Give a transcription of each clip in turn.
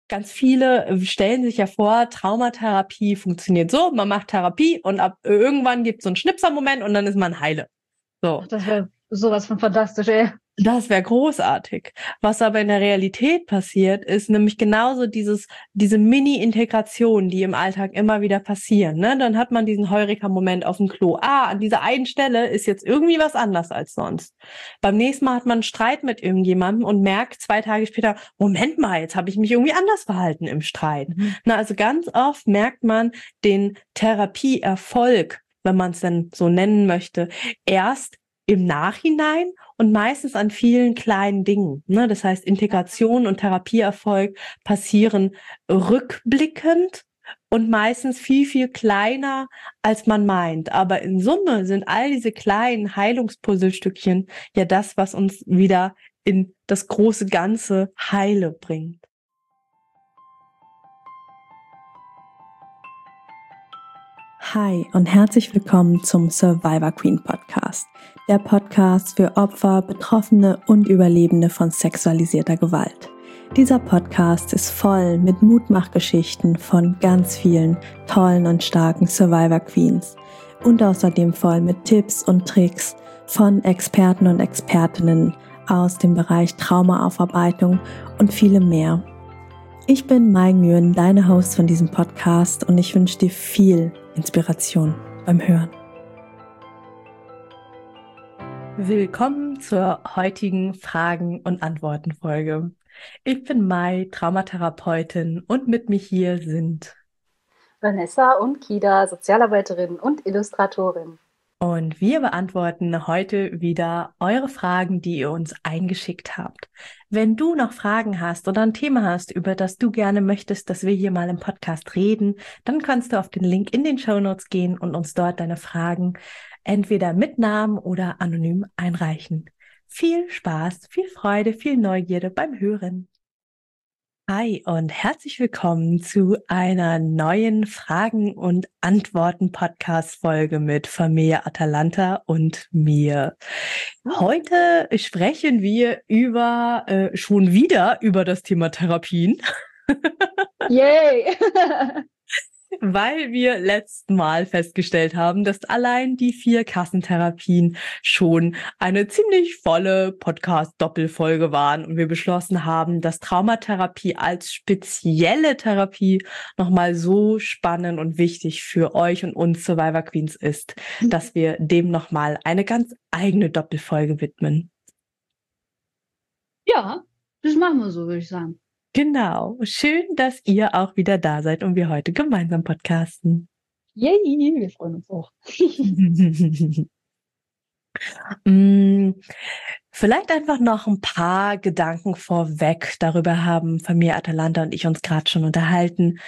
Ganz viele stellen sich ja vor, Traumatherapie funktioniert so, man macht Therapie und ab irgendwann gibt es so einen Schnipsermoment und dann ist man heile. So. Ach, das wäre sowas von fantastisch, ey. Das wäre großartig. Was aber in der Realität passiert, ist nämlich genauso diese Mini-Integration, die im Alltag immer wieder passieren. Ne? Dann hat man diesen Heureka-Moment auf dem Klo. An dieser einen Stelle ist jetzt irgendwie was anders als sonst. Beim nächsten Mal hat man einen Streit mit irgendjemandem und merkt 2 Tage später, Moment mal, jetzt habe ich mich irgendwie anders verhalten im Streit. Na, also ganz oft merkt man den Therapieerfolg, wenn man es denn so nennen möchte, erst im Nachhinein und meistens an vielen kleinen Dingen. Ne? Das heißt, Integration und Therapieerfolg passieren rückblickend und meistens viel, viel kleiner, als man meint. Aber in Summe sind all diese kleinen Heilungspuzzlestückchen ja das, was uns wieder in das große Ganze Heile bringt. Hi und herzlich willkommen zum Survivor Queen Podcast. Der Podcast für Opfer, Betroffene und Überlebende von sexualisierter Gewalt. Dieser Podcast ist voll mit Mutmachgeschichten von ganz vielen tollen und starken Survivor Queens und außerdem voll mit Tipps und Tricks von Experten und Expertinnen aus dem Bereich Traumaaufarbeitung und vielem mehr. Ich bin Mai Nguyen, deine Host von diesem Podcast und ich wünsche dir viel Inspiration beim Hören. Willkommen zur heutigen Fragen- und Antworten-Folge. Ich bin Mai, Traumatherapeutin und mit mir hier sind Vanessa und Kida, Sozialarbeiterin und Illustratorin. Und wir beantworten heute wieder eure Fragen, die ihr uns eingeschickt habt. Wenn du noch Fragen hast oder ein Thema hast, über das du gerne möchtest, dass wir hier mal im Podcast reden, dann kannst du auf den Link in den Shownotes gehen und uns dort deine Fragen entweder mit Namen oder anonym einreichen. Viel Spaß, viel Freude, viel Neugierde beim Hören. Hi und herzlich willkommen zu einer neuen Fragen- und Antworten-Podcast-Folge mit Familie Atalanta und mir. Heute sprechen wir schon wieder über das Thema Therapien. Yay! Weil wir letztes Mal festgestellt haben, dass allein die 4 Kassentherapien schon eine ziemlich volle Podcast-Doppelfolge waren und wir beschlossen haben, dass Traumatherapie als spezielle Therapie nochmal so spannend und wichtig für euch und uns Survivor Queens ist, dass wir dem nochmal eine ganz eigene Doppelfolge widmen. Ja, das machen wir so, würde ich sagen. Genau. Schön, dass ihr auch wieder da seid und wir heute gemeinsam podcasten. Yay, wir freuen uns auch. Vielleicht einfach noch ein paar Gedanken vorweg. Darüber haben Familie Atalanta und ich uns gerade schon unterhalten.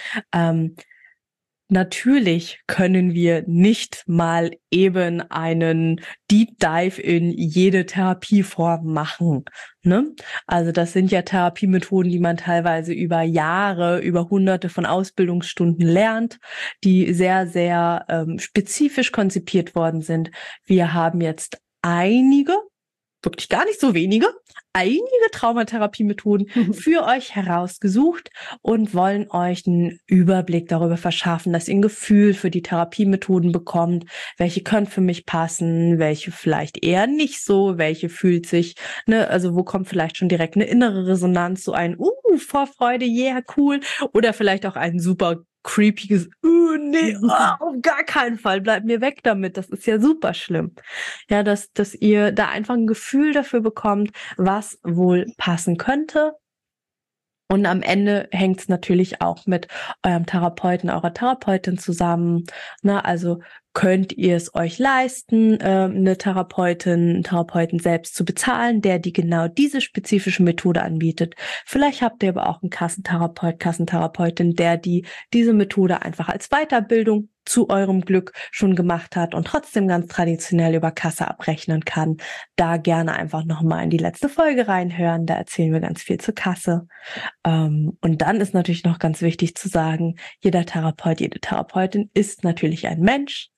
Natürlich können wir nicht mal eben einen Deep Dive in jede Therapieform machen, ne? Also das sind ja Therapiemethoden, die man teilweise über Jahre, über Hunderte von Ausbildungsstunden lernt, die sehr, sehr spezifisch konzipiert worden sind. Wir haben jetzt wirklich gar nicht so einige Traumatherapiemethoden für euch herausgesucht und wollen euch einen Überblick darüber verschaffen, dass ihr ein Gefühl für die Therapiemethoden bekommt, welche können für mich passen, welche vielleicht eher nicht so, welche fühlt sich, ne, also wo kommt vielleicht schon direkt eine innere Resonanz, so ein Vorfreude, yeah, cool, oder vielleicht auch ein super creepiges, nee, auf gar keinen Fall, bleibt mir weg damit, das ist ja super schlimm. Ja, dass ihr da einfach ein Gefühl dafür bekommt, was wohl passen könnte. Und am Ende hängt es natürlich auch mit eurem Therapeuten, eurer Therapeutin zusammen. Na, also könnt ihr es euch leisten, eine einen Therapeuten selbst zu bezahlen, der die genau diese spezifische Methode anbietet. Vielleicht habt ihr aber auch einen Kassentherapeutin, der diese Methode einfach als Weiterbildung zu eurem Glück schon gemacht hat und trotzdem ganz traditionell über Kasse abrechnen kann. Da gerne einfach nochmal in die letzte Folge reinhören. Da erzählen wir ganz viel zur Kasse. Und dann ist natürlich noch ganz wichtig zu sagen, jeder Therapeut, jede Therapeutin ist natürlich ein Mensch.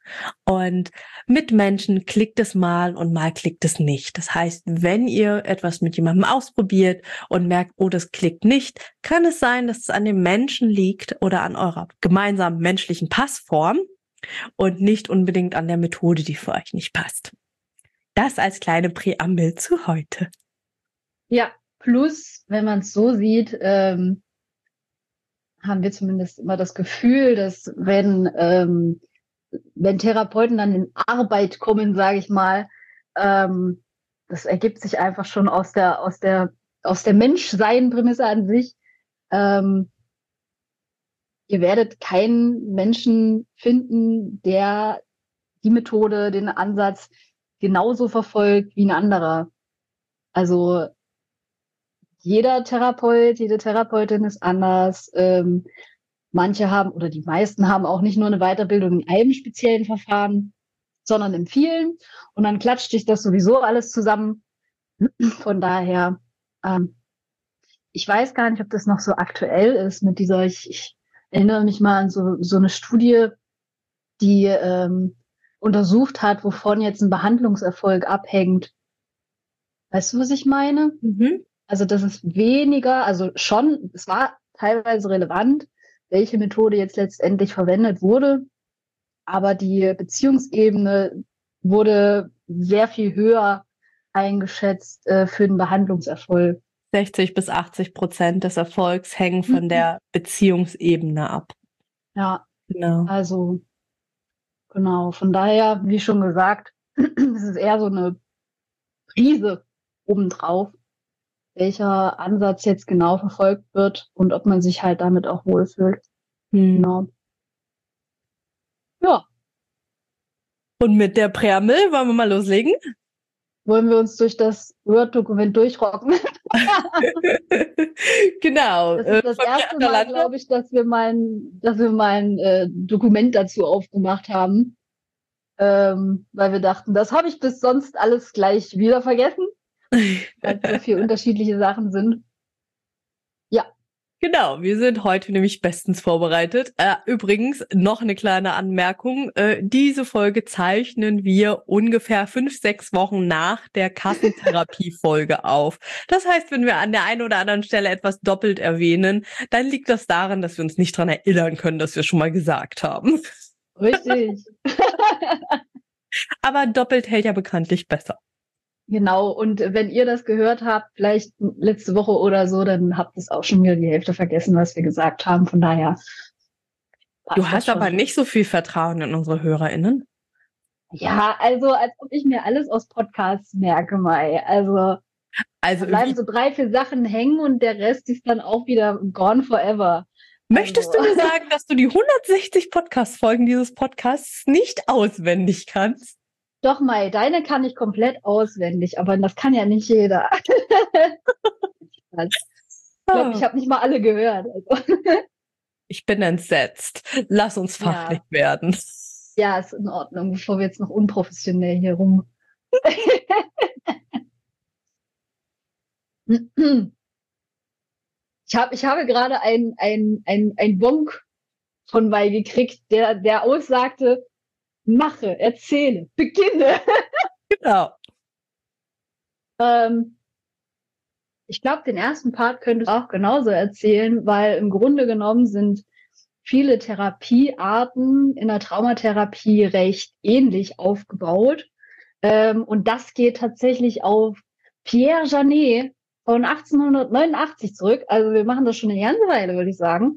Und mit Menschen klickt es mal und mal klickt es nicht. Das heißt, wenn ihr etwas mit jemandem ausprobiert und merkt, oh, das klickt nicht, kann es sein, dass es an dem Menschen liegt oder an eurer gemeinsamen menschlichen Passform und nicht unbedingt an der Methode, die für euch nicht passt. Das als kleine Präambel zu heute. Ja, plus, wenn man es so sieht, haben wir zumindest immer das Gefühl, dass wenn Therapeuten dann in Arbeit kommen, sage ich mal, das ergibt sich einfach schon aus der Menschsein-Prämisse an sich. Ihr werdet keinen Menschen finden, der die Methode, den Ansatz genauso verfolgt wie ein anderer. Also jeder Therapeut, jede Therapeutin ist anders. Manche haben oder die meisten haben auch nicht nur eine Weiterbildung in einem speziellen Verfahren, sondern in vielen. Und dann klatscht sich das sowieso alles zusammen. Von daher, ich weiß gar nicht, ob das noch so aktuell ist mit dieser, ich erinnere mich mal an so eine Studie, die untersucht hat, wovon jetzt ein Behandlungserfolg abhängt. Weißt du, was ich meine? Mhm. Also das ist weniger, also schon, es war teilweise relevant, welche Methode jetzt letztendlich verwendet wurde, aber die Beziehungsebene wurde sehr viel höher eingeschätzt für den Behandlungserfolg. 60-80% des Erfolgs hängen von der Beziehungsebene ab. Ja, Genau. also genau, von daher, wie schon gesagt, es ist eher so eine Prise obendrauf, welcher Ansatz jetzt genau verfolgt wird und ob man sich halt damit auch wohlfühlt. Genau. Ja, Und mit der Präambel wollen wir mal loslegen? wollen wir uns durch das Word-Dokument durchrocken. Genau. Das ist das erste Mal, glaube ich, dass wir mal ein Dokument dazu aufgemacht haben. Weil wir dachten, das habe ich bis sonst alles gleich wieder vergessen, weil es so viele unterschiedliche Sachen sind. Ja. Genau, wir sind heute nämlich bestens vorbereitet. Übrigens, noch eine kleine Anmerkung. Diese Folge zeichnen wir ungefähr 5-6 Wochen nach der Kassentherapie-Folge auf. Das heißt, wenn wir an der einen oder anderen Stelle etwas doppelt erwähnen, dann liegt das daran, dass wir uns nicht daran erinnern können, dass wir schon mal gesagt haben. Richtig. Aber doppelt hält ja bekanntlich besser. Genau, und wenn ihr das gehört habt, vielleicht letzte Woche oder so, dann habt ihr es auch schon wieder die Hälfte vergessen, was wir gesagt haben. Von daher. Du hast aber nicht so viel Vertrauen in unsere HörerInnen. Ja, also als ob ich mir alles aus Podcasts merke, Mai. Also da bleiben so 3-4 Sachen hängen und der Rest ist dann auch wieder gone forever. Möchtest du mir sagen, dass du die 160 Podcast-Folgen dieses Podcasts nicht auswendig kannst? Doch, Mai, deine kann ich komplett auswendig, aber das kann ja nicht jeder. Ich glaube, ich habe nicht mal alle gehört. Also. Ich bin entsetzt. Lass uns fachlich werden. Ja, ist in Ordnung, bevor wir jetzt noch unprofessionell hier rum. Ich habe gerade ein Bonk von Mai gekriegt, der aussagte, mache, erzähle, beginne. Genau. Ich glaube, den ersten Part könntest du auch genauso erzählen, weil im Grunde genommen sind viele Therapiearten in der Traumatherapie recht ähnlich aufgebaut. Und das geht tatsächlich auf Pierre Janet von 1889 zurück. Also wir machen das schon eine ganze Weile, würde ich sagen.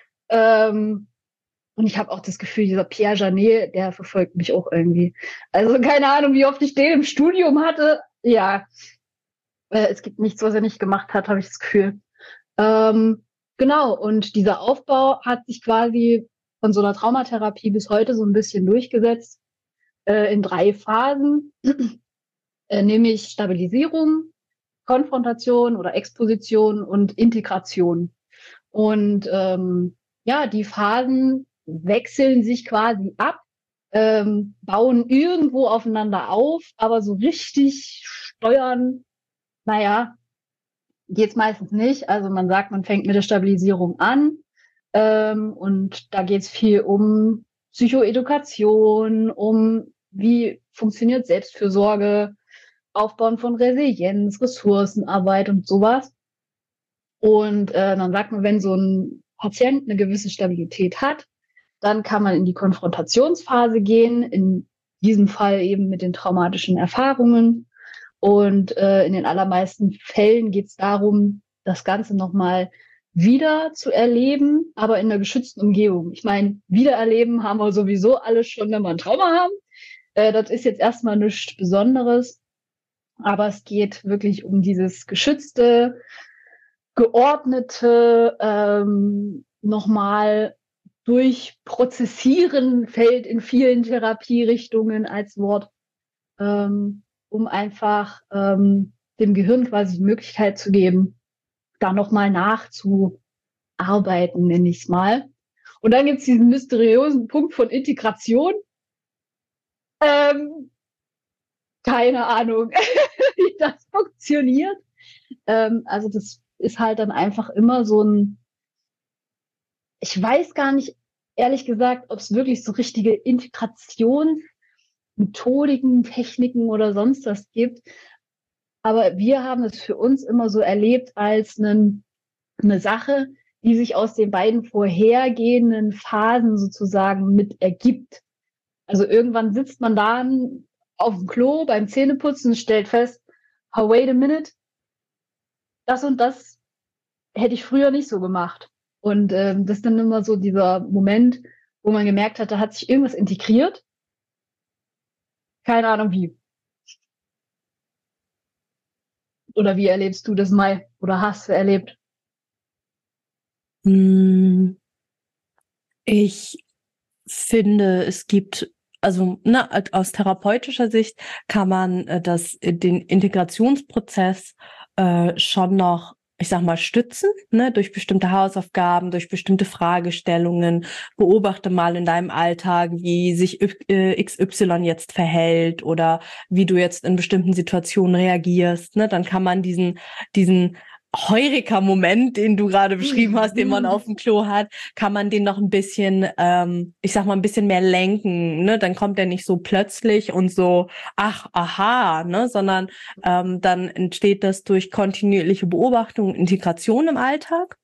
Und ich habe auch das Gefühl, dieser Pierre Janet, der verfolgt mich auch irgendwie. Also keine Ahnung, wie oft ich den im Studium hatte. Ja, es gibt nichts, was er nicht gemacht hat, habe ich das Gefühl. Genau, und dieser Aufbau hat sich quasi von so einer Traumatherapie bis heute so ein bisschen durchgesetzt in 3 Phasen, nämlich Stabilisierung, Konfrontation oder Exposition und Integration. Und ja, die Phasen wechseln sich quasi ab, bauen irgendwo aufeinander auf, aber so richtig steuern, naja, geht's meistens nicht. Also man sagt, man fängt mit der Stabilisierung an und da geht's viel um Psychoedukation, um wie funktioniert Selbstfürsorge, Aufbauen von Resilienz, Ressourcenarbeit und sowas. Und dann sagt man, wenn so ein Patient eine gewisse Stabilität hat, dann kann man in die Konfrontationsphase gehen, in diesem Fall eben mit den traumatischen Erfahrungen. Und in den allermeisten Fällen geht es darum, das Ganze nochmal wieder zu erleben, aber in einer geschützten Umgebung. Ich meine, wiedererleben haben wir sowieso alle schon, wenn wir ein Trauma haben. Das ist jetzt erstmal nichts Besonderes, aber es geht wirklich um dieses geschützte, geordnete, nochmal durchprozessieren, fällt in vielen Therapierichtungen als Wort, um einfach dem Gehirn quasi die Möglichkeit zu geben, da nochmal nachzuarbeiten, nenne ich es mal. Und dann gibt es diesen mysteriösen Punkt von Integration. Keine Ahnung, wie das funktioniert. Also das ist halt dann einfach immer so ein, ich weiß gar nicht, ehrlich gesagt, ob es wirklich so richtige Integrationsmethodiken, Techniken oder sonst was gibt. Aber wir haben es für uns immer so erlebt als eine Sache, die sich aus den beiden vorhergehenden Phasen sozusagen mit ergibt. Also irgendwann sitzt man dann auf dem Klo beim Zähneputzen und stellt fest, oh, wait a minute, das und das hätte ich früher nicht so gemacht. Und das ist dann immer so dieser Moment, wo man gemerkt hat, da hat sich irgendwas integriert. Keine Ahnung wie. Oder wie erlebst du das, Mai? Oder hast du erlebt? Ich finde, es gibt, also aus therapeutischer Sicht kann man den Integrationsprozess schon noch, ich sag mal, stützen, durch bestimmte Hausaufgaben, durch bestimmte Fragestellungen. Beobachte mal in deinem Alltag, wie sich XY jetzt verhält oder wie du jetzt in bestimmten Situationen reagierst. Dann kann man diesen Heureka-Moment, den du gerade beschrieben hast, den man auf dem Klo hat, kann man den noch ein bisschen, ich sag mal, ein bisschen mehr lenken, Dann kommt er nicht so plötzlich und so, ach, aha, sondern dann entsteht das durch kontinuierliche Beobachtung und Integration im Alltag,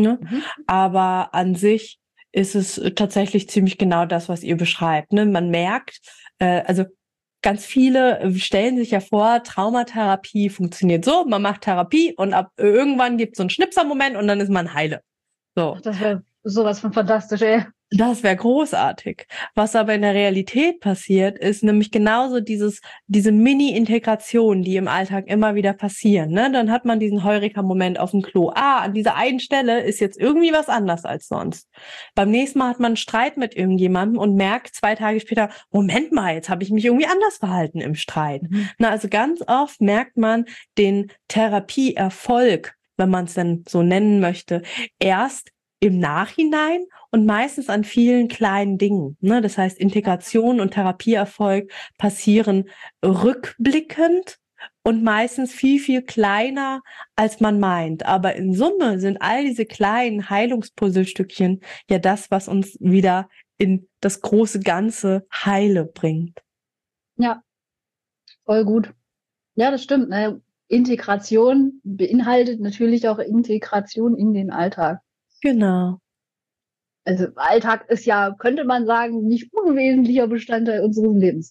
Aber an sich ist es tatsächlich ziemlich genau das, was ihr beschreibt, Man merkt, also ganz viele stellen sich ja vor, Traumatherapie funktioniert so, man macht Therapie und ab irgendwann gibt es so einen Schnipsermoment und dann ist man heile. So. Das wäre sowas von fantastisch, ey. Das wäre großartig. Was aber in der Realität passiert, ist nämlich genauso diese Mini-Integration, die im Alltag immer wieder passieren. Dann hat man diesen Heureka-Moment auf dem Klo. An dieser einen Stelle ist jetzt irgendwie was anders als sonst. Beim nächsten Mal hat man einen Streit mit irgendjemandem und merkt 2 Tage später, Moment mal, jetzt habe ich mich irgendwie anders verhalten im Streit. Also ganz oft merkt man den Therapieerfolg, wenn man es denn so nennen möchte, erst im Nachhinein und meistens an vielen kleinen Dingen. Das heißt, Integration und Therapieerfolg passieren rückblickend und meistens viel, viel kleiner, als man meint. Aber in Summe sind all diese kleinen Heilungspuzzlestückchen ja das, was uns wieder in das große Ganze Heile bringt. Ja, voll gut. Ja, das stimmt. Integration beinhaltet natürlich auch Integration in den Alltag. Genau. Also Alltag ist ja, könnte man sagen, nicht unwesentlicher Bestandteil unseres Lebens.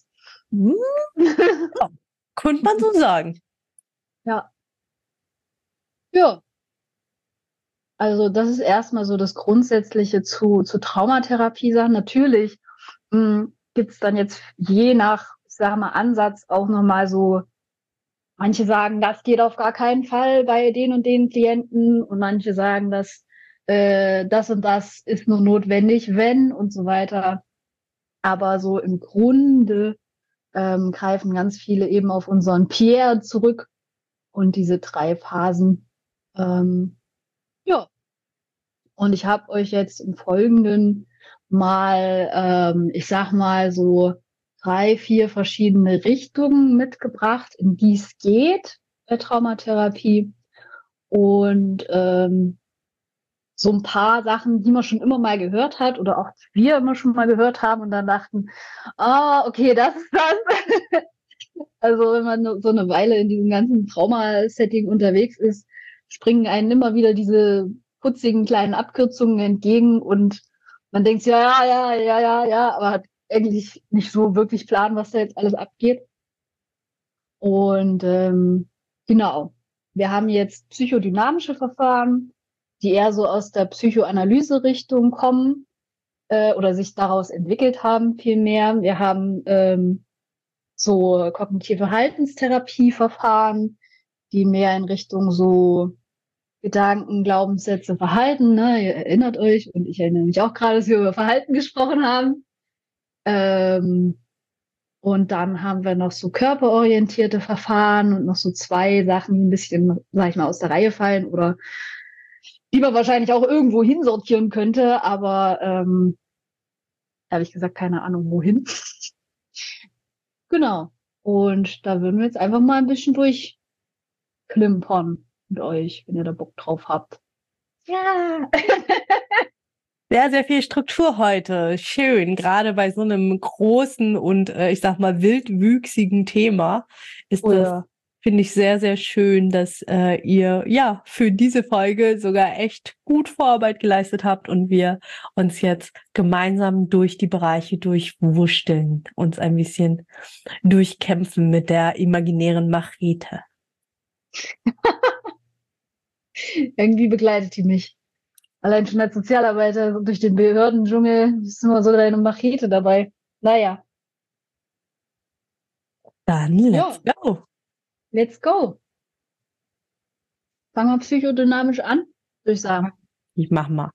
Ja, könnte man so sagen. Ja. Ja. Also das ist erstmal so das Grundsätzliche zu Traumatherapie sagen. Natürlich gibt es dann jetzt je nach, ich sage mal, Ansatz auch nochmal so, manche sagen, das geht auf gar keinen Fall bei den und den Klienten und manche sagen, dass das und das ist nur notwendig, wenn und so weiter. Aber so im Grunde greifen ganz viele eben auf unseren Pierre zurück und diese 3 Phasen. Ja. Und ich habe euch jetzt im Folgenden mal, ich sag mal so 3, 4 verschiedene Richtungen mitgebracht, in die es geht bei Traumatherapie. Und so ein paar Sachen, die man schon immer mal gehört hat oder auch wir immer schon mal gehört haben und dann dachten, okay, das ist das. Also wenn man so eine Weile in diesem ganzen Trauma-Setting unterwegs ist, springen einem immer wieder diese putzigen kleinen Abkürzungen entgegen und man denkt, ja, aber hat eigentlich nicht so wirklich Plan, was da jetzt alles abgeht. Und genau, wir haben jetzt psychodynamische Verfahren, die eher so aus der Psychoanalyse-Richtung kommen oder sich daraus entwickelt haben, vielmehr. Wir haben so kognitive Verhaltenstherapieverfahren, die mehr in Richtung so Gedanken, Glaubenssätze, Verhalten, ne? Ihr erinnert euch, und ich erinnere mich auch gerade, dass wir über Verhalten gesprochen haben. Und dann haben wir noch so körperorientierte Verfahren und noch so 2 Sachen, die ein bisschen, sag ich mal, aus der Reihe fallen oder die man wahrscheinlich auch irgendwo hinsortieren könnte, aber ehrlich gesagt keine Ahnung wohin. Genau. Und da würden wir jetzt einfach mal ein bisschen durchklimpern mit euch, wenn ihr da Bock drauf habt. Ja. Sehr, sehr viel Struktur heute. Schön. Gerade bei so einem großen und ich sag mal wildwüchsigen Thema ist das, finde ich, sehr, sehr schön, dass ihr ja für diese Folge sogar echt gut Vorarbeit geleistet habt und wir uns jetzt gemeinsam durch die Bereiche durchwursteln, uns ein bisschen durchkämpfen mit der imaginären Machete. Irgendwie begleitet die mich. Allein schon als Sozialarbeiter so durch den Behördendschungel ist immer so deine Machete dabei. Naja. Dann let's go. Let's go. Fangen wir psychodynamisch an, würde ich sagen. Ich mach mal.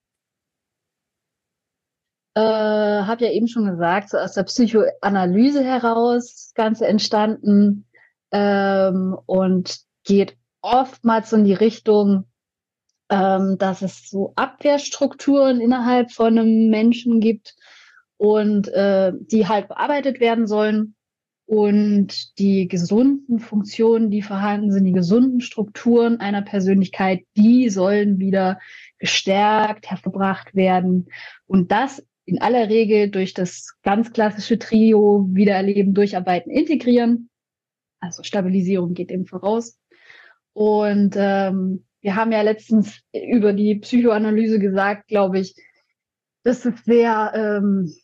Hab ja eben schon gesagt, so aus der Psychoanalyse heraus das Ganze entstanden und geht oftmals so in die Richtung, dass es so Abwehrstrukturen innerhalb von einem Menschen gibt und die halt bearbeitet werden sollen. Und die gesunden Funktionen, die vorhanden sind, die gesunden Strukturen einer Persönlichkeit, die sollen wieder gestärkt, hervorgebracht werden. Und das in aller Regel durch das ganz klassische Trio Wiedererleben, Durcharbeiten, Integrieren. Also Stabilisierung geht eben voraus. Und wir haben ja letztens über die Psychoanalyse gesagt, glaube ich, dass es sehr,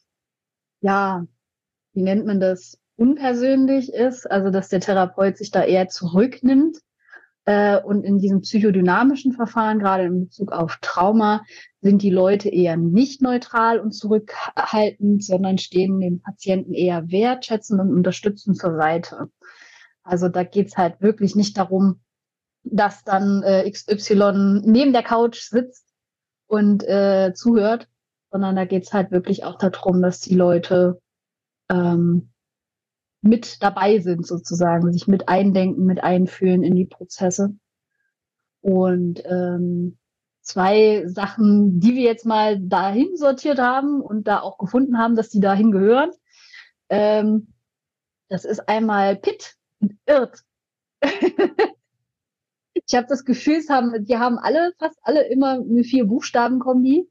wie nennt man das, unpersönlich ist, also dass der Therapeut sich da eher zurücknimmt. Und in diesem psychodynamischen Verfahren, gerade in Bezug auf Trauma, sind die Leute eher nicht neutral und zurückhaltend, sondern stehen dem Patienten eher wertschätzend und unterstützend zur Seite. Also da geht's halt wirklich nicht darum, dass dann XY neben der Couch sitzt und zuhört, sondern da geht's halt wirklich auch darum, dass die Leute mit dabei sind sozusagen, sich mit eindenken, mit einfühlen in die Prozesse. Und 2 Sachen, die wir jetzt mal dahin sortiert haben und da auch gefunden haben, dass die dahin gehören, das ist einmal Pit und Irt. Ich habe das Gefühl, die haben fast alle immer eine 4-Buchstaben-Kombi.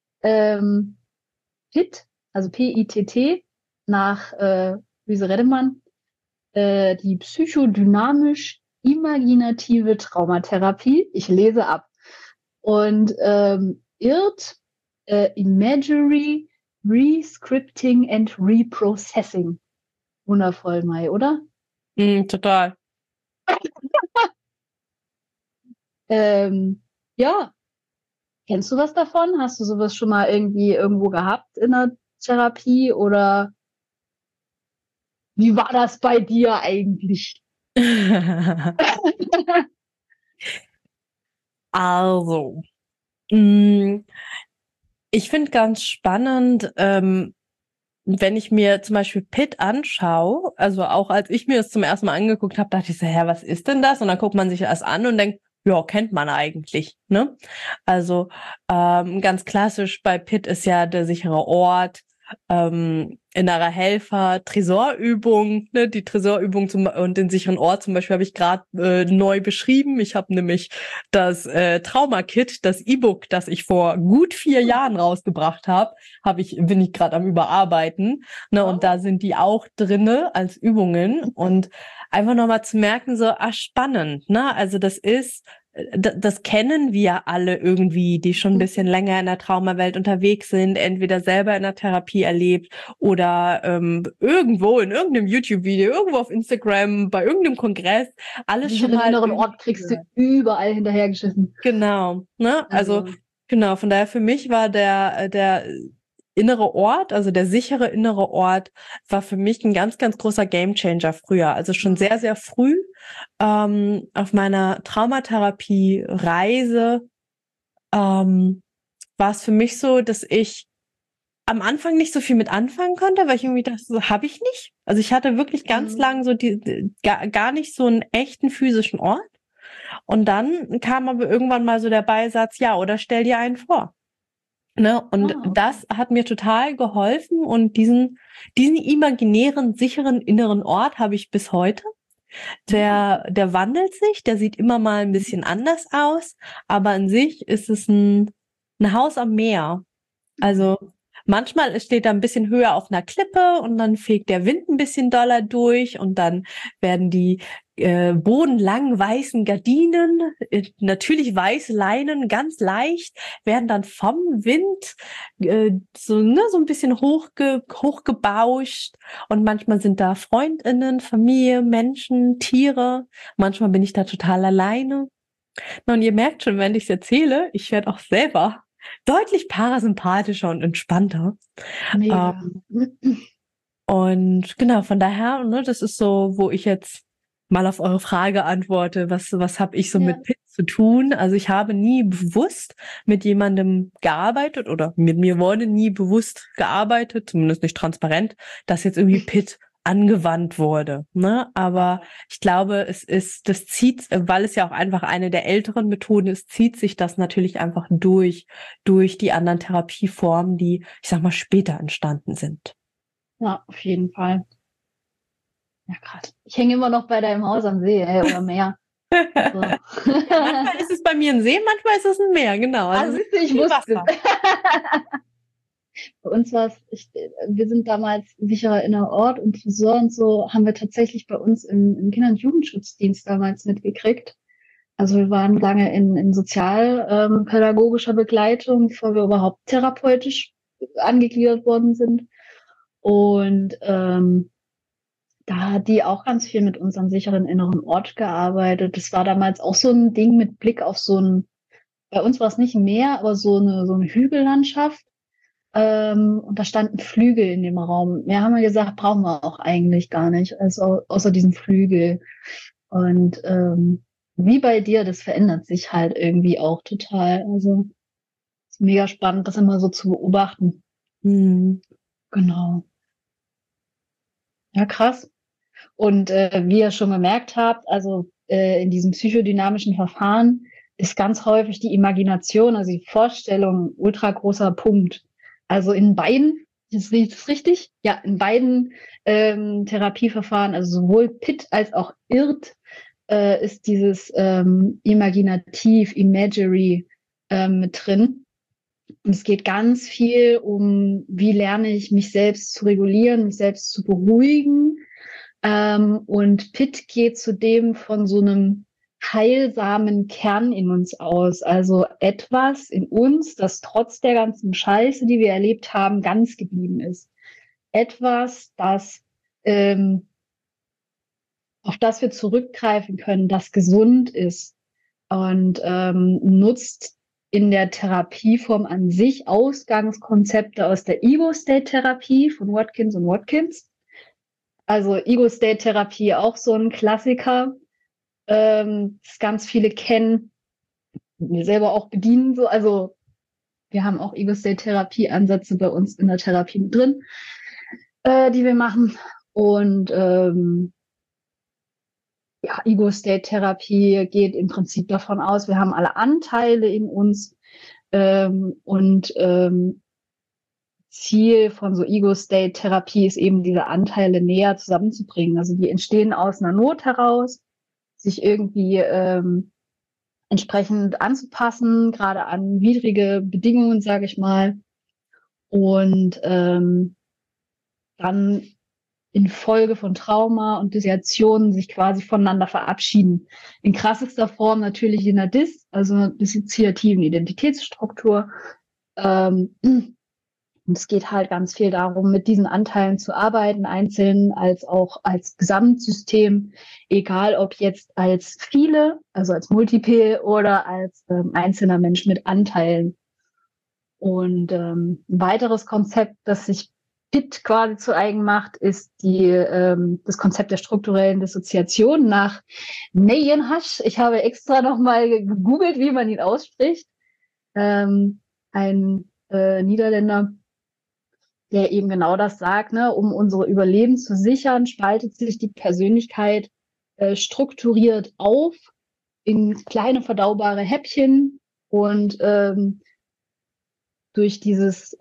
Pit, also P-I-T-T, nach Luise Reddemann, die psychodynamisch-imaginative Traumatherapie. Ich lese ab. Und IRT, Imagery, Rescripting and Reprocessing. Wundervoll, Mai, oder? Total. Ja. Kennst du was davon? Hast du sowas schon mal irgendwie irgendwo gehabt in der Therapie oder wie war das bei dir eigentlich? Also, ich finde ganz spannend, wenn ich mir zum Beispiel Pit anschaue, also auch als ich mir das zum ersten Mal angeguckt habe, dachte ich so, was ist denn das? Und dann guckt man sich das an und denkt, ja, kennt man eigentlich, ne? Also ganz klassisch bei Pit ist ja der sichere Ort, innerer Helfer, Tresorübung, ne, die Tresorübung und den sicheren Ort zum Beispiel habe ich gerade neu beschrieben. Ich habe nämlich das Trauma-Kit, das E-Book, das ich vor gut 4 Jahren rausgebracht habe, bin ich gerade am Überarbeiten. Ne, und da sind die auch drinne als Übungen und einfach nochmal zu merken, so, spannend, ne? Also das kennen wir alle irgendwie, die schon ein bisschen länger in der Traumawelt unterwegs sind, entweder selber in der Therapie erlebt oder irgendwo in irgendeinem YouTube-Video, irgendwo auf Instagram, bei irgendeinem Kongress, alles schon mal. Inneren Ort kriegst du überall hinterhergeschissen. Genau, ne? Also genau, von daher für mich war der innere Ort, also der sichere innere Ort, war für mich ein ganz, ganz großer Gamechanger früher. Also schon sehr, sehr früh auf meiner Traumatherapie-Reise war es für mich so, dass ich am Anfang nicht so viel mit anfangen konnte, weil ich irgendwie dachte, so habe ich nicht. Also ich hatte wirklich ganz lang so gar nicht so einen echten physischen Ort. Und dann kam aber irgendwann mal so der Beisatz, ja, oder stell dir einen vor. Ne? Und das hat mir total geholfen und diesen imaginären, sicheren inneren Ort habe ich bis heute. Der wandelt sich, der sieht immer mal ein bisschen anders aus, aber an sich ist es ein Haus am Meer. Also manchmal steht er ein bisschen höher auf einer Klippe und dann fegt der Wind ein bisschen doller durch und dann werden die bodenlangen weißen Gardinen, natürlich weiße Leinen, ganz leicht, werden dann vom Wind so ein bisschen hochgebauscht und manchmal sind da FreundInnen, Familie, Menschen, Tiere. Manchmal bin ich da total alleine. Und ihr merkt schon, wenn ich es erzähle, ich werde auch selber deutlich parasympathischer und entspannter. Und genau, von daher, ne, das ist so, wo ich jetzt mal auf eure Frage antworte, was habe ich so mit Pitt zu tun? Also ich habe nie bewusst mit jemandem gearbeitet oder mit mir wurde nie bewusst gearbeitet, zumindest nicht transparent, dass jetzt irgendwie Pitt angewandt wurde, ne? Aber ich glaube, das zieht, weil es ja auch einfach eine der älteren Methoden ist, zieht sich das natürlich einfach durch die anderen Therapieformen, die, ich sag mal, später entstanden sind. Ja, auf jeden Fall. Ja, krass. Ich hänge immer noch bei deinem Haus am See, oder Meer. So. Manchmal ist es bei mir ein See, manchmal ist es ein Meer, genau. Also ich wusste. Bei uns war es, wir sind damals sicherer innerer Ort und Tresor und so haben wir tatsächlich bei uns im Kinder- und Jugendschutzdienst damals mitgekriegt. Also wir waren lange in sozialpädagogischer Begleitung, bevor wir überhaupt therapeutisch angegliedert worden sind. Und da hat die auch ganz viel mit unserem sicheren inneren Ort gearbeitet. Das war damals auch so ein Ding mit Blick auf bei uns war es nicht ein Meer, aber so eine Hügellandschaft. Und da standen Flügel in dem Raum. Wir haben gesagt, brauchen wir auch eigentlich gar nicht, also außer diesen Flügel. Und wie bei dir, das verändert sich halt irgendwie auch total. Also ist mega spannend, das immer so zu beobachten. Genau. Ja, krass. Und wie ihr schon gemerkt habt, also in diesem psychodynamischen Verfahren ist ganz häufig die Imagination, also die Vorstellung, ein ultra großer Punkt. Also in beiden, ist das richtig? Ja, in beiden Therapieverfahren, also sowohl PIT als auch IRT, ist dieses Imaginativ, Imagery mit drin. Und es geht ganz viel um, wie lerne ich mich selbst zu regulieren, mich selbst zu beruhigen. Und Pitt geht zudem von so einem heilsamen Kern in uns aus. Also etwas in uns, das trotz der ganzen Scheiße, die wir erlebt haben, ganz geblieben ist. Etwas, das auf das wir zurückgreifen können, das gesund ist und nutzt in der Therapieform an sich Ausgangskonzepte aus der Ego-State-Therapie von Watkins und Watkins. Also Ego-State-Therapie auch so ein Klassiker, das ganz viele kennen, wir selber auch bedienen. So. Also wir haben auch Ego-State-Therapie-Ansätze bei uns in der Therapie mit drin, die wir machen. Und ja, Ego-State-Therapie geht im Prinzip davon aus, wir haben alle Anteile in uns und Ziel von so Ego-State-Therapie ist eben, diese Anteile näher zusammenzubringen. Also die entstehen aus einer Not heraus, sich irgendwie entsprechend anzupassen, gerade an widrige Bedingungen, sage ich mal. Und dann infolge von Trauma und Dissoziationen sich quasi voneinander verabschieden. In krassester Form natürlich in der also dissoziativen Identitätsstruktur. Und es geht halt ganz viel darum, mit diesen Anteilen zu arbeiten, einzeln als auch als Gesamtsystem, egal ob jetzt als viele, also als Multiple oder als einzelner Mensch mit Anteilen. Und ein weiteres Konzept, das sich Pitt quasi zu eigen macht, ist das Konzept der strukturellen Dissoziation nach Neyjenhash. Ich habe extra nochmal gegoogelt, wie man ihn ausspricht. Ein Niederländer, der eben genau das sagt, ne? Um unsere Überleben zu sichern, spaltet sich die Persönlichkeit strukturiert auf in kleine verdaubare Häppchen und durch diese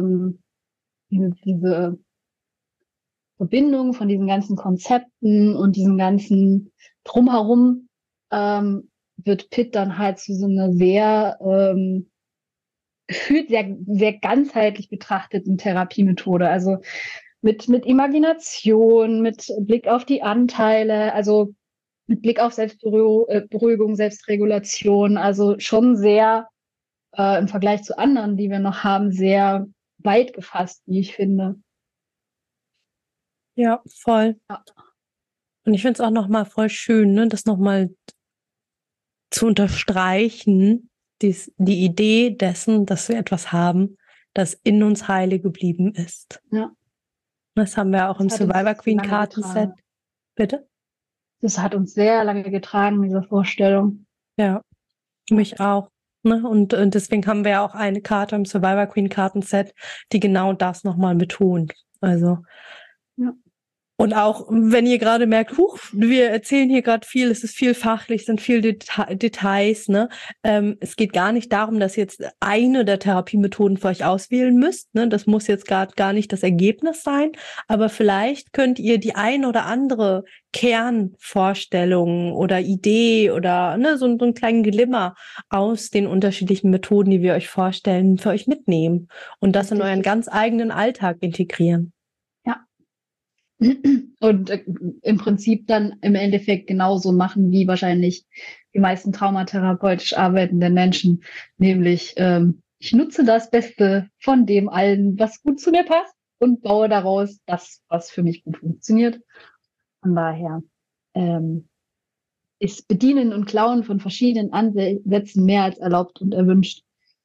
Verbindung von diesen ganzen Konzepten und diesem ganzen Drumherum wird Pitt dann halt zu so einer sehr gefühlt sehr, sehr ganzheitlich betrachteten Therapiemethode. Also mit Imagination, mit Blick auf die Anteile, also mit Blick auf Selbstberuhigung, Selbstregulation, also schon sehr im Vergleich zu anderen, die wir noch haben, sehr weit gefasst, wie ich finde. Ja, voll. Ja. Und ich finde es auch nochmal voll schön, ne, das nochmal zu unterstreichen, die Idee dessen, dass wir etwas haben, das in uns heile geblieben ist. Ja. Das haben wir auch im Survivor Queen Kartenset. Bitte? Das hat uns sehr lange getragen, diese Vorstellung. Ja, mich auch. Ne? Und deswegen haben wir ja auch eine Karte im Survivor Queen Kartenset, die genau das nochmal betont. Also ja. Und auch, wenn ihr gerade merkt, wir erzählen hier gerade viel, es ist viel fachlich, sind viel Details, ne? Es geht gar nicht darum, dass ihr jetzt eine der Therapiemethoden für euch auswählen müsst, ne? Das muss jetzt gerade gar nicht das Ergebnis sein, aber vielleicht könnt ihr die ein oder andere Kernvorstellung oder Idee oder ne, so einen kleinen Glimmer aus den unterschiedlichen Methoden, die wir euch vorstellen, für euch mitnehmen und das in euren ganz eigenen Alltag integrieren. Und im Prinzip dann im Endeffekt genauso machen wie wahrscheinlich die meisten traumatherapeutisch arbeitenden Menschen, nämlich ich nutze das Beste von dem allen, was gut zu mir passt und baue daraus das, was für mich gut funktioniert. Von daher ist Bedienen und Klauen von verschiedenen Ansätzen mehr als erlaubt und erwünscht.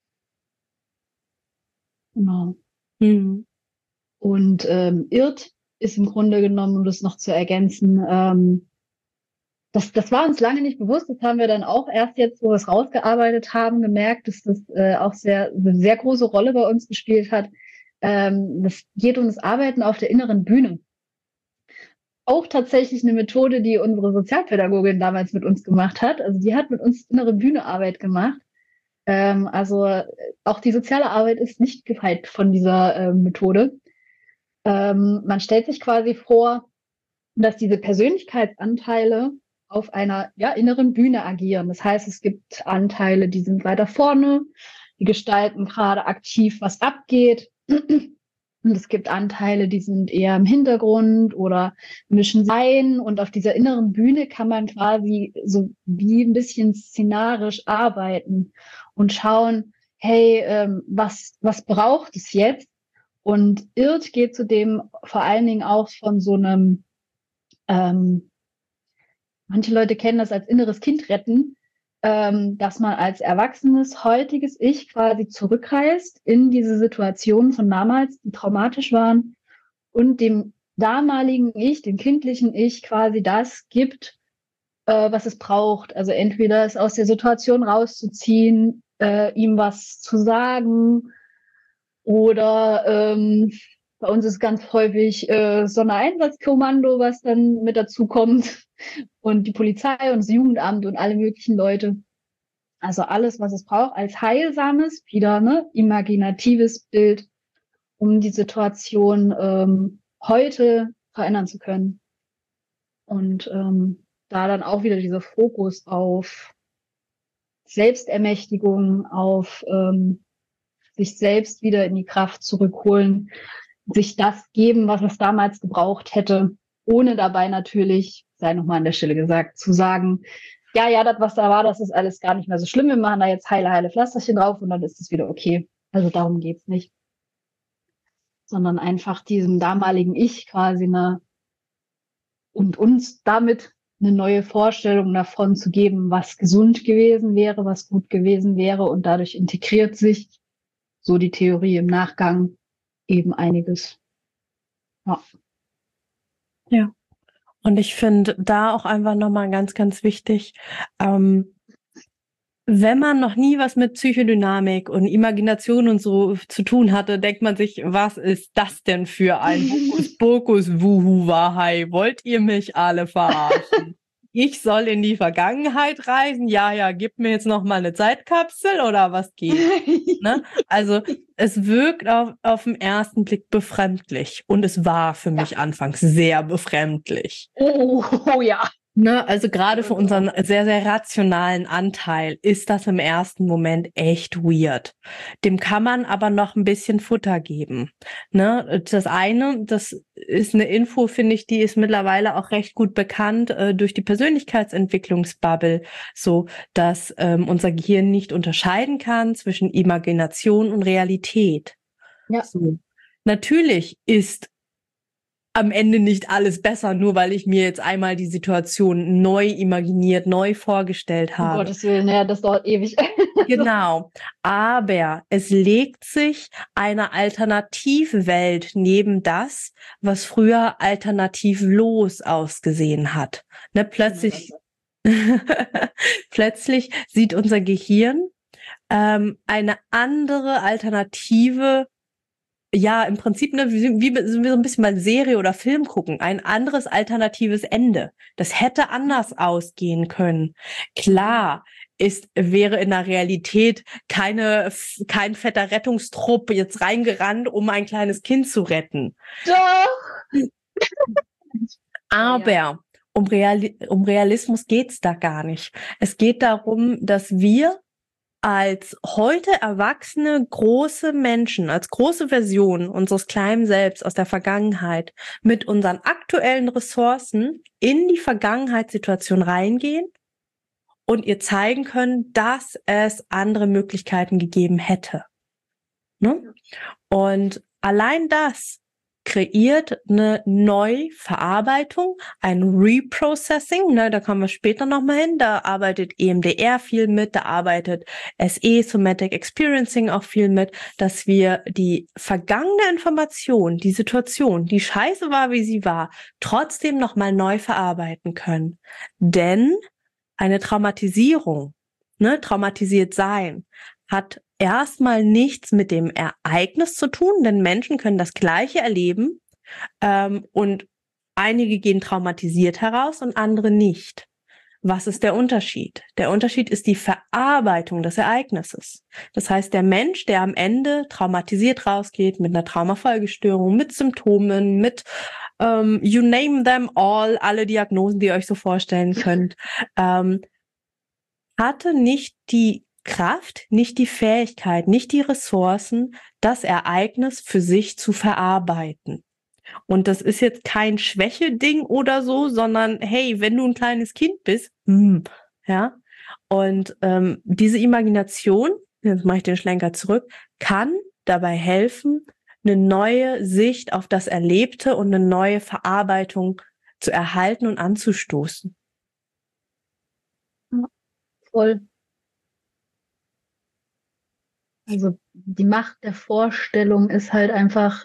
Genau. Mhm. Und irrt ist im Grunde genommen, um das noch zu ergänzen, das war uns lange nicht bewusst. Das haben wir dann auch erst jetzt, wo wir es rausgearbeitet haben, gemerkt, dass das auch eine sehr große Rolle bei uns gespielt hat. Das geht um das Arbeiten auf der inneren Bühne. Auch tatsächlich eine Methode, die unsere Sozialpädagogin damals mit uns gemacht hat. Also die hat mit uns innere Bühnearbeit gemacht. Also auch die soziale Arbeit ist nicht gefeit von dieser Methode. Man stellt sich quasi vor, dass diese Persönlichkeitsanteile auf einer inneren Bühne agieren. Das heißt, es gibt Anteile, die sind weiter vorne, die gestalten gerade aktiv, was abgeht. Und es gibt Anteile, die sind eher im Hintergrund oder mischen ein. Und auf dieser inneren Bühne kann man quasi so wie ein bisschen szenarisch arbeiten und schauen, hey, was braucht es jetzt? Und Irrt geht zudem vor allen Dingen auch von so einem, manche Leute kennen das als inneres Kind retten, dass man als erwachsenes, heutiges Ich quasi zurückreist in diese Situationen von damals, die traumatisch waren und dem damaligen Ich, dem kindlichen Ich quasi das gibt, was es braucht. Also entweder es aus der Situation rauszuziehen, ihm was zu sagen, oder bei uns ist ganz häufig Sondereinsatzkommando, was dann mit dazu kommt. Und die Polizei und das Jugendamt und alle möglichen Leute. Also alles, was es braucht, als heilsames, wieder imaginatives Bild. um die Situation heute verändern zu können. Und da dann auch wieder dieser Fokus auf Selbstermächtigung, auf sich selbst wieder in die Kraft zurückholen, sich das geben, was es damals gebraucht hätte, ohne dabei natürlich, sei nochmal an der Stelle gesagt, zu sagen, ja, das, was da war, das ist alles gar nicht mehr so schlimm, wir machen da jetzt heile Pflasterchen drauf und dann ist es wieder okay. Also darum geht's nicht. Sondern einfach diesem damaligen Ich quasi und uns damit eine neue Vorstellung davon zu geben, was gesund gewesen wäre, was gut gewesen wäre, und dadurch integriert sich, so die Theorie im Nachgang, eben einiges. Ja. Ja. Und ich finde da auch einfach nochmal ganz, ganz wichtig, wenn man noch nie was mit Psychodynamik und Imagination und so zu tun hatte, denkt man sich, was ist das denn für ein Hokuspokus, Wuhu, Wahai? Wollt ihr mich alle verarschen? Ich soll in die Vergangenheit reisen? Ja, gib mir jetzt noch mal eine Zeitkapsel oder was geht? Ne? Also es wirkt auf den ersten Blick befremdlich und es war für mich anfangs sehr befremdlich. Oh ja. Ne, also gerade für unseren sehr, sehr rationalen Anteil ist das im ersten Moment echt weird. Dem kann man aber noch ein bisschen Futter geben. Ne, das eine, das ist eine Info, finde ich, die ist mittlerweile auch recht gut bekannt durch die Persönlichkeitsentwicklungsbubble, so dass unser Gehirn nicht unterscheiden kann zwischen Imagination und Realität. Ja. So. Natürlich ist am Ende nicht alles besser, nur weil ich mir jetzt einmal die Situation neu imaginiert, neu vorgestellt habe. Um Gottes Willen, ja, das dauert ewig. Genau. Aber es legt sich eine Alternativwelt neben das, was früher alternativlos ausgesehen hat. Ne, plötzlich sieht unser Gehirn eine andere Alternative. Ja, im Prinzip, ne, wie so ein bisschen mal Serie oder Film gucken. Ein anderes alternatives Ende. Das hätte anders ausgehen können. Klar, wäre in der Realität kein fetter Rettungstrupp jetzt reingerannt, um ein kleines Kind zu retten. Doch! Aber um Realismus geht's da gar nicht. Es geht darum, dass wir als heute erwachsene große Menschen, als große Version unseres kleinen Selbst aus der Vergangenheit mit unseren aktuellen Ressourcen in die Vergangenheitssituation reingehen und ihr zeigen können, dass es andere Möglichkeiten gegeben hätte. Ne? Und allein das kreiert eine Neuverarbeitung, ein Reprocessing, ne, da kommen wir später nochmal hin, da arbeitet EMDR viel mit, da arbeitet SE, Somatic Experiencing, auch viel mit, dass wir die vergangene Information, die Situation, die scheiße war, wie sie war, trotzdem nochmal neu verarbeiten können. Denn eine Traumatisierung, ne, traumatisiert sein, hat erstmal nichts mit dem Ereignis zu tun, denn Menschen können das Gleiche erleben und einige gehen traumatisiert heraus und andere nicht. Was ist der Unterschied? Der Unterschied ist die Verarbeitung des Ereignisses. Das heißt, der Mensch, der am Ende traumatisiert rausgeht, mit einer Traumafolgestörung, mit Symptomen, mit you name them all, alle Diagnosen, die ihr euch so vorstellen könnt, hatte nicht die Kraft, nicht die Fähigkeit, nicht die Ressourcen, das Ereignis für sich zu verarbeiten. Und das ist jetzt kein Schwäche-Ding oder so, sondern hey, wenn du ein kleines Kind bist, ja, und diese Imagination, jetzt mache ich den Schlenker zurück, kann dabei helfen, eine neue Sicht auf das Erlebte und eine neue Verarbeitung zu erhalten und anzustoßen. Voll. Also die Macht der Vorstellung ist halt einfach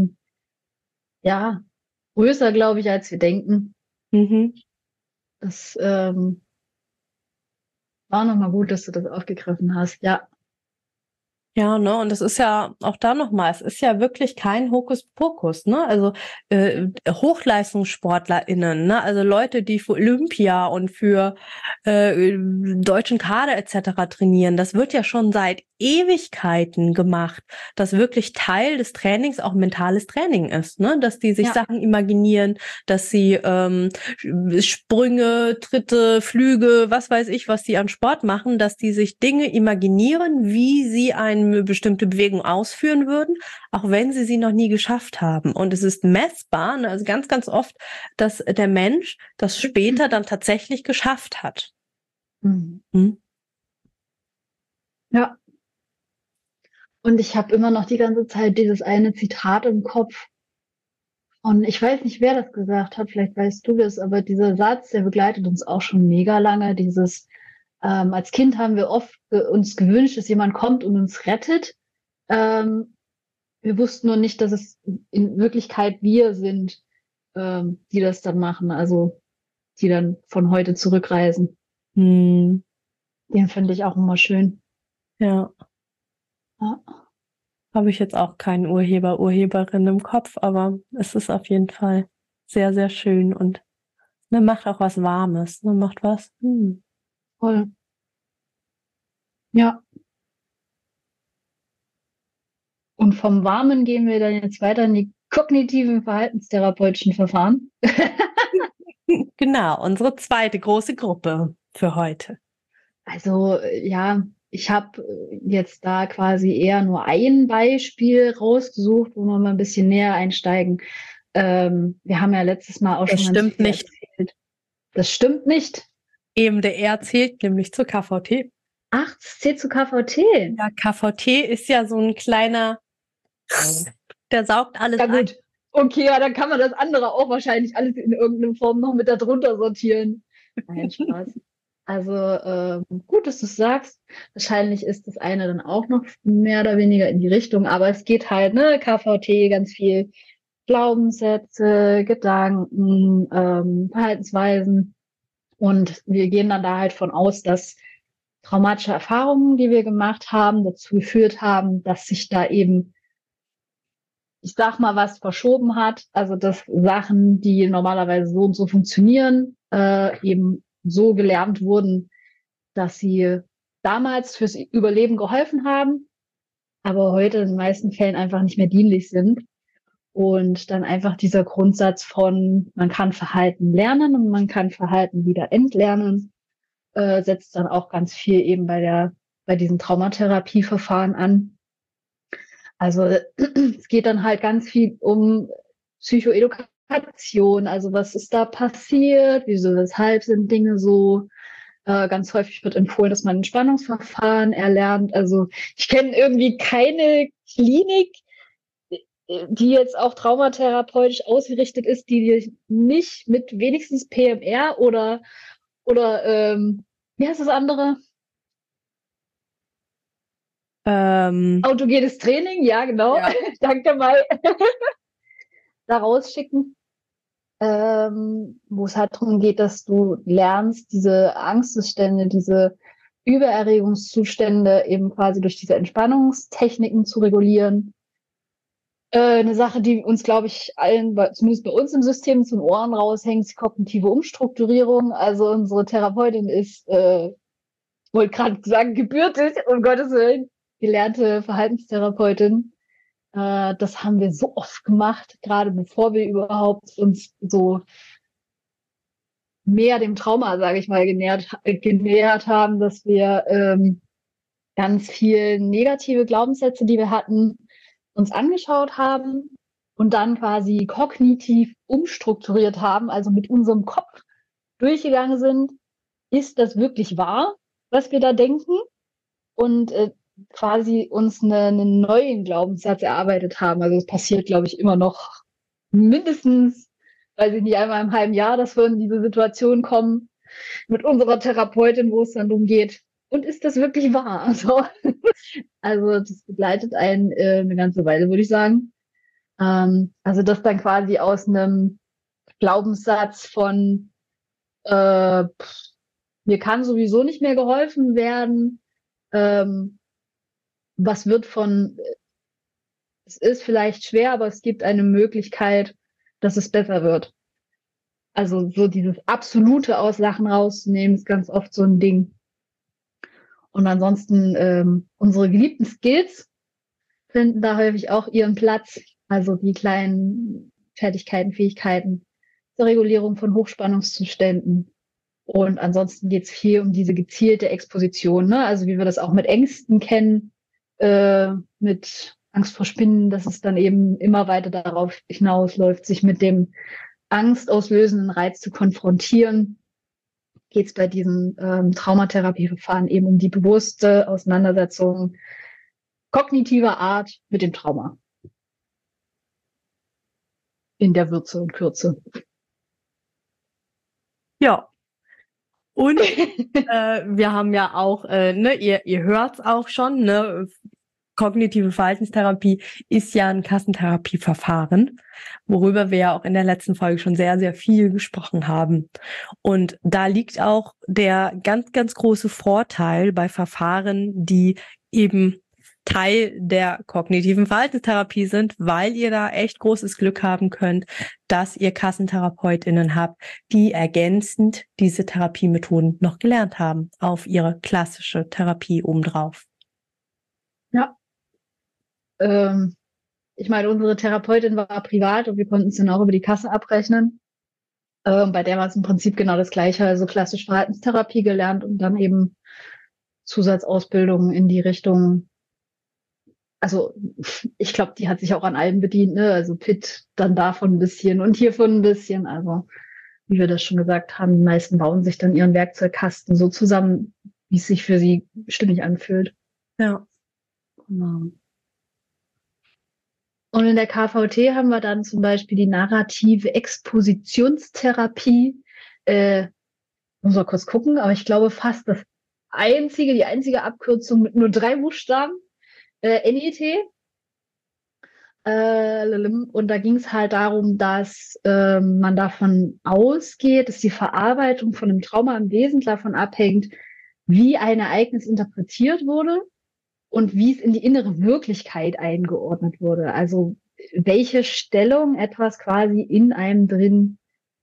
größer, glaube ich, als wir denken. Das war nochmal gut, dass du das aufgegriffen hast. Ja. Ja, ne, und das ist ja auch da nochmal, es ist ja wirklich kein Hokuspokus, ne, also HochleistungssportlerInnen, ne, also Leute, die für Olympia und für deutschen Kader etc. trainieren, das wird ja schon seit Ewigkeiten gemacht, dass wirklich Teil des Trainings auch mentales Training ist, ne? Dass die sich Sachen imaginieren, dass sie Sprünge, Tritte, Flüge, was weiß ich, was die an Sport machen, dass die sich Dinge imaginieren, wie sie eine bestimmte Bewegung ausführen würden, auch wenn sie noch nie geschafft haben. Und es ist messbar, ne? Also ganz, ganz oft, dass der Mensch das später dann tatsächlich geschafft hat. Mhm. Ja. Und ich habe immer noch die ganze Zeit dieses eine Zitat im Kopf. Und ich weiß nicht, wer das gesagt hat, vielleicht weißt du das, aber dieser Satz, der begleitet uns auch schon mega lange. Als Kind haben wir oft uns gewünscht, dass jemand kommt und uns rettet. Wir wussten nur nicht, dass es in Wirklichkeit wir sind, die das dann machen, also die dann von heute zurückreisen. Den finde ich auch immer schön. Ja. Habe ich jetzt auch keinen Urheber, Urheberin im Kopf, aber es ist auf jeden Fall sehr, sehr schön und macht auch was Warmes, macht was. Voll. Ja. Und vom Warmen gehen wir dann jetzt weiter in die kognitiven verhaltenstherapeutischen Verfahren. Genau, unsere zweite große Gruppe für heute. Also ja, ich habe jetzt da quasi eher nur ein Beispiel rausgesucht, wo wir mal ein bisschen näher einsteigen. Wir haben ja letztes Mal auch schon ganz viel erzählt. Das stimmt nicht. EMDR zählt nämlich zur KVT. Ach, das zählt zu KVT? Ja, KVT ist ja so ein kleiner, der saugt alles ein. Ja gut, okay, ja, dann kann man das andere auch wahrscheinlich alles in irgendeiner Form noch mit da drunter sortieren. Nein, Spaß. Also gut, dass du es sagst. Wahrscheinlich ist das eine dann auch noch mehr oder weniger in die Richtung, aber es geht halt, ne, KVT, ganz viel Glaubenssätze, Gedanken, Verhaltensweisen. Und wir gehen dann da halt von aus, dass traumatische Erfahrungen, die wir gemacht haben, dazu geführt haben, dass sich da eben, ich sag mal, was verschoben hat. Also dass Sachen, die normalerweise so und so funktionieren, eben so gelernt wurden, dass sie damals fürs Überleben geholfen haben, aber heute in den meisten Fällen einfach nicht mehr dienlich sind. Und dann einfach dieser Grundsatz von, man kann Verhalten lernen und man kann Verhalten wieder entlernen, setzt dann auch ganz viel eben bei diesen Traumatherapieverfahren an. Also es geht dann halt ganz viel um Psychoedukation, also was ist da passiert, wieso, weshalb sind Dinge so. Ganz häufig wird empfohlen, dass man Entspannungsverfahren erlernt. Also ich kenne irgendwie keine Klinik, die jetzt auch traumatherapeutisch ausgerichtet ist, die nicht mit wenigstens PMR oder wie heißt das andere? Autogenes Training, ja genau. Ja. Danke mal. Da rausschicken. Wo es halt darum geht, dass du lernst, diese Angstzustände, diese Übererregungszustände eben quasi durch diese Entspannungstechniken zu regulieren. Eine Sache, die uns, glaube ich, allen, zumindest bei uns im System, zum Ohren raushängt, ist kognitive Umstrukturierung. Also unsere Therapeutin ist, ich wollte gerade sagen, gebürtig, um Gottes Willen, gelernte Verhaltenstherapeutin. Das haben wir so oft gemacht, gerade bevor wir überhaupt uns so mehr dem Trauma, sage ich mal, genähert haben, dass wir ganz viel negative Glaubenssätze, die wir hatten, uns angeschaut haben und dann quasi kognitiv umstrukturiert haben, also mit unserem Kopf durchgegangen sind. Ist das wirklich wahr, was wir da denken? Und quasi uns einen neuen Glaubenssatz erarbeitet haben. Also es passiert, glaube ich, immer noch mindestens, weiß ich nicht, einmal im halben Jahr, dass wir in diese Situation kommen mit unserer Therapeutin, wo es dann darum geht, und ist das wirklich wahr? Also das begleitet einen eine ganze Weile, würde ich sagen. Also das dann quasi aus einem Glaubenssatz von mir kann sowieso nicht mehr geholfen werden, was wird von, es ist vielleicht schwer, aber es gibt eine Möglichkeit, dass es besser wird. Also so dieses absolute aus Sachen rauszunehmen, ist ganz oft so ein Ding. Und ansonsten unsere geliebten Skills finden da häufig auch ihren Platz. Also die kleinen Fertigkeiten, Fähigkeiten zur Regulierung von Hochspannungszuständen. Und ansonsten geht es viel um diese gezielte Exposition, ne? Also wie wir das auch mit Ängsten kennen, mit Angst vor Spinnen, dass es dann eben immer weiter darauf hinausläuft, sich mit dem angstauslösenden Reiz zu konfrontieren, geht es bei diesen Traumatherapieverfahren eben um die bewusste Auseinandersetzung kognitiver Art mit dem Trauma. In der Würze und Kürze. Ja. Und wir haben ja auch, ne, ihr hört's auch schon, ne, kognitive Verhaltenstherapie ist ja ein Kassentherapieverfahren, worüber wir ja auch in der letzten Folge schon sehr, sehr viel gesprochen haben. Und da liegt auch der ganz, ganz große Vorteil bei Verfahren, die eben Teil der kognitiven Verhaltenstherapie sind, weil ihr da echt großes Glück haben könnt, dass ihr KassentherapeutInnen habt, die ergänzend diese Therapiemethoden noch gelernt haben auf ihre klassische Therapie obendrauf. Ja. Ich meine, unsere Therapeutin war privat und wir konnten es dann auch über die Kasse abrechnen. Bei der war es im Prinzip genau das Gleiche, also klassisch Verhaltenstherapie gelernt und dann eben Zusatzausbildung in die Richtung. Also ich glaube, die hat sich auch an allem bedient, ne? Also Pitt dann davon ein bisschen und hiervon ein bisschen. Also wie wir das schon gesagt haben, die meisten bauen sich dann ihren Werkzeugkasten so zusammen, wie es sich für sie stimmig anfühlt. Ja. Genau. Und in der KVT haben wir dann zum Beispiel die narrative Expositionstherapie. Muss mal kurz gucken, aber ich glaube fast die einzige Abkürzung mit nur 3 Buchstaben. NET. Und da ging es halt darum, dass man davon ausgeht, dass die Verarbeitung von einem Trauma im Wesentlichen davon abhängt, wie ein Ereignis interpretiert wurde und wie es in die innere Wirklichkeit eingeordnet wurde. Also welche Stellung etwas quasi in einem drin,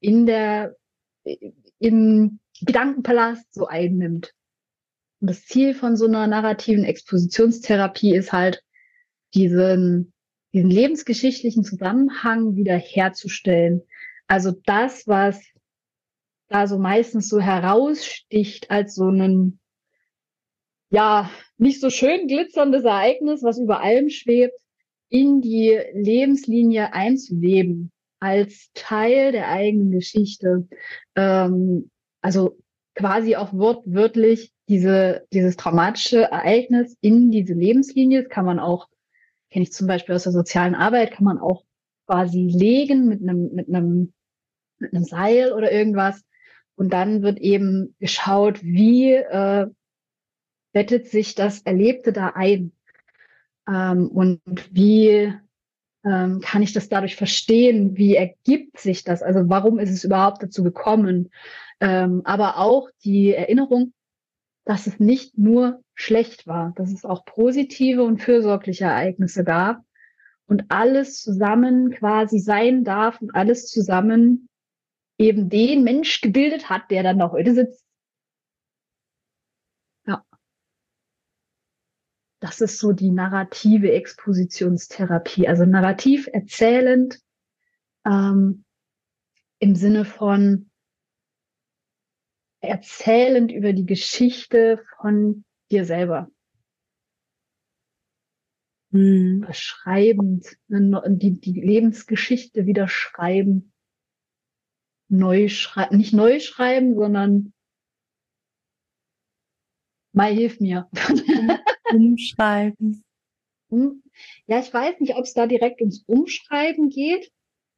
im Gedankenpalast so einnimmt. Und das Ziel von so einer narrativen Expositionstherapie ist halt, diesen lebensgeschichtlichen Zusammenhang wieder herzustellen. Also das, was da so meistens so heraussticht als so ein, ja, nicht so schön glitzerndes Ereignis, was über allem schwebt, in die Lebenslinie einzuleben, als Teil der eigenen Geschichte. Also quasi auch wortwörtlich dieses traumatische Ereignis in diese Lebenslinie. Das kann man auch, kenne ich zum Beispiel aus der sozialen Arbeit, kann man auch quasi legen mit einem Seil oder irgendwas. Und dann wird eben geschaut, wie bettet sich das Erlebte da ein? Und wie kann ich das dadurch verstehen? Wie ergibt sich das? Also warum ist es überhaupt dazu gekommen? Aber auch die Erinnerung, dass es nicht nur schlecht war, dass es auch positive und fürsorgliche Ereignisse gab und alles zusammen quasi sein darf und alles zusammen eben den Mensch gebildet hat, der dann noch heute sitzt. Ja. Das ist so die narrative Expositionstherapie, also narrativ erzählend im Sinne von erzählend über die Geschichte von dir selber. Beschreibend, die Lebensgeschichte wieder schreiben. Nicht neu schreiben, sondern Mai, hilf mir. Umschreiben. Ja, ich weiß nicht, ob es da direkt ums Umschreiben geht,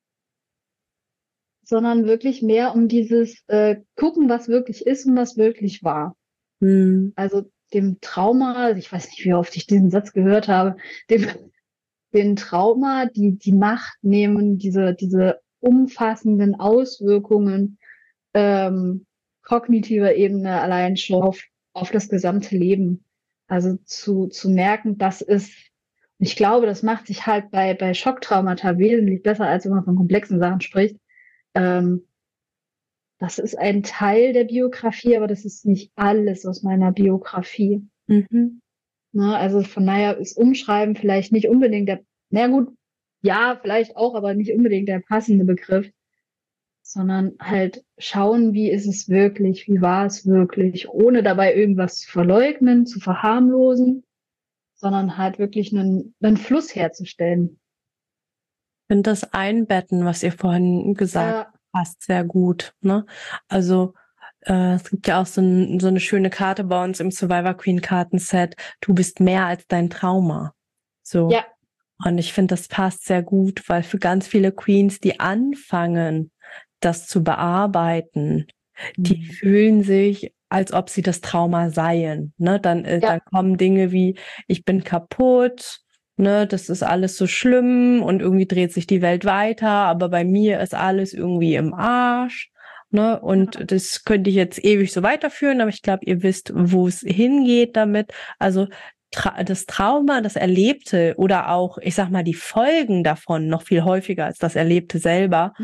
sondern wirklich mehr um dieses Gucken, was wirklich ist und was wirklich war. Also dem Trauma, ich weiß nicht, wie oft ich diesen Satz gehört habe, dem Trauma die Macht nehmen, diese umfassenden Auswirkungen kognitiver Ebene allein schon auf das gesamte Leben. Also zu merken, das ist, ich glaube, das macht sich halt bei Schocktraumata wesentlich besser, als wenn man von komplexen Sachen spricht. Das ist ein Teil der Biografie, aber das ist nicht alles aus meiner Biografie. Mhm. Ne? Also von daher ist Umschreiben vielleicht nicht unbedingt vielleicht auch, aber nicht unbedingt der passende Begriff, sondern halt schauen, wie ist es wirklich, wie war es wirklich, ohne dabei irgendwas zu verleugnen, zu verharmlosen, sondern halt wirklich einen Fluss herzustellen. Ich finde das Einbetten, was ihr vorhin gesagt habt, passt sehr gut. Ne? Also es gibt ja auch so eine schöne Karte bei uns im Survivor Queen Kartenset. Du bist mehr als dein Trauma. So. Ja. Und ich finde, das passt sehr gut, weil für ganz viele Queens, die anfangen, das zu bearbeiten, die fühlen sich, als ob sie das Trauma seien. Ne? Dann kommen Dinge wie, ich bin kaputt, ne, das ist alles so schlimm und irgendwie dreht sich die Welt weiter, aber bei mir ist alles irgendwie im Arsch. Ne? Und das könnte ich jetzt ewig so weiterführen, aber ich glaube, ihr wisst, wo es hingeht damit. Also das Trauma, das Erlebte oder auch, ich sag mal, die Folgen davon noch viel häufiger als das Erlebte selber,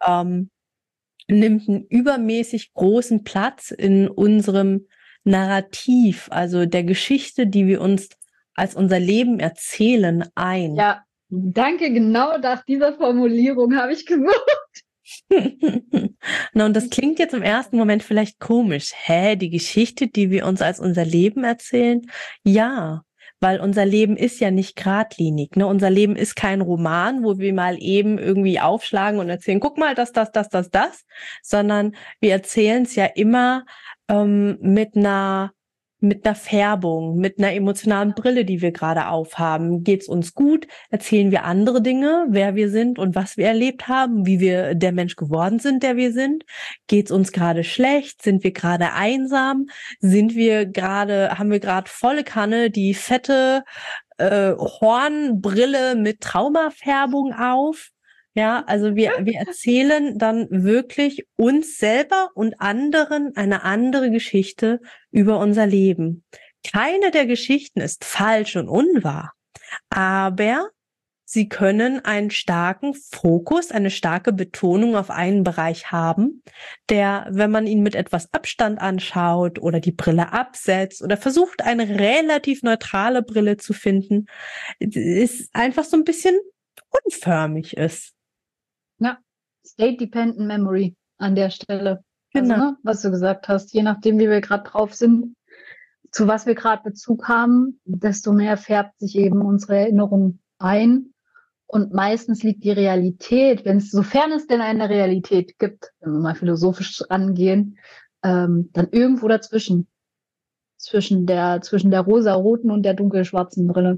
nimmt einen übermäßig großen Platz in unserem Narrativ, also der Geschichte, die wir uns als unser Leben erzählen, ein. Ja, danke, genau nach dieser Formulierung habe ich gesucht. Na, und das klingt jetzt im ersten Moment vielleicht komisch. Die Geschichte, die wir uns als unser Leben erzählen? Ja, weil unser Leben ist ja nicht geradlinig. Ne? Unser Leben ist kein Roman, wo wir mal eben irgendwie aufschlagen und erzählen, guck mal, das, sondern wir erzählen es ja immer mit einer Färbung, mit einer emotionalen Brille, die wir gerade aufhaben. Geht's uns gut? Erzählen wir andere Dinge, wer wir sind und was wir erlebt haben, wie wir der Mensch geworden sind, der wir sind? Geht's uns gerade schlecht? Sind wir gerade einsam? Haben wir gerade volle Kanne die fette Hornbrille mit Traumafärbung auf? Ja, also wir erzählen dann wirklich uns selber und anderen eine andere Geschichte über unser Leben. Keine der Geschichten ist falsch und unwahr, aber sie können einen starken Fokus, eine starke Betonung auf einen Bereich haben, der, wenn man ihn mit etwas Abstand anschaut oder die Brille absetzt oder versucht, eine relativ neutrale Brille zu finden, ist einfach so ein bisschen unförmig ist. Ja, State-Dependent Memory an der Stelle. Genau. Also, was du gesagt hast, je nachdem, wie wir gerade drauf sind, zu was wir gerade Bezug haben, desto mehr färbt sich eben unsere Erinnerung ein. Und meistens liegt die Realität, sofern es denn eine Realität gibt, wenn wir mal philosophisch rangehen, dann irgendwo dazwischen. Zwischen der rosa-roten und der dunkelschwarzen Brille.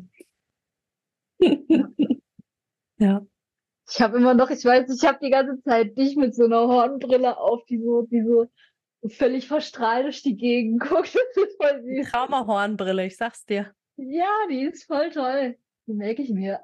Ja. Ich habe die ganze Zeit dich mit so einer Hornbrille auf, die so völlig verstrahlt durch die Gegend guckt. Das ist voll süß. Traumahornbrille, ich sag's dir. Ja, die ist voll toll. Die merke ich mir.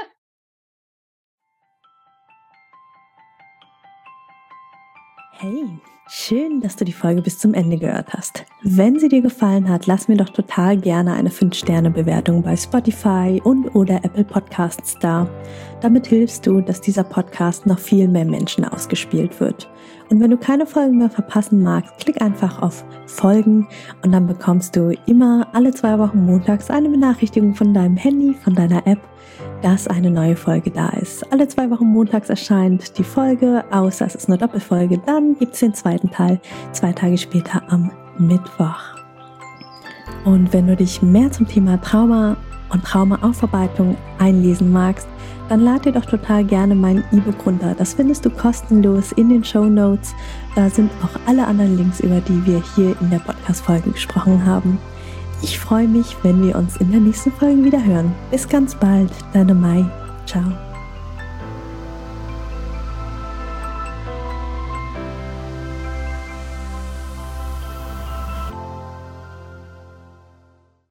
Hey, schön, dass du die Folge bis zum Ende gehört hast. Wenn sie dir gefallen hat, lass mir doch total gerne eine 5-Sterne-Bewertung bei Spotify und/oder Apple Podcasts da. Damit hilfst du, dass dieser Podcast noch viel mehr Menschen ausgespielt wird. Und wenn du keine Folgen mehr verpassen magst, klick einfach auf Folgen und dann bekommst du immer alle 2 Wochen montags eine Benachrichtigung von deinem Handy, von deiner App, dass eine neue Folge da ist. Alle 2 Wochen montags erscheint die Folge, außer es ist eine Doppelfolge. Dann gibt es den zweiten Teil 2 Tage später am Mittwoch. Und wenn du dich mehr zum Thema Trauma und Traumaaufarbeitung einlesen magst, dann lad dir doch total gerne mein E-Book runter. Das findest du kostenlos in den Shownotes. Da sind auch alle anderen Links, über die wir hier in der Podcast-Folge gesprochen haben. Ich freue mich, wenn wir uns in der nächsten Folge wieder hören. Bis ganz bald, deine Mai. Ciao.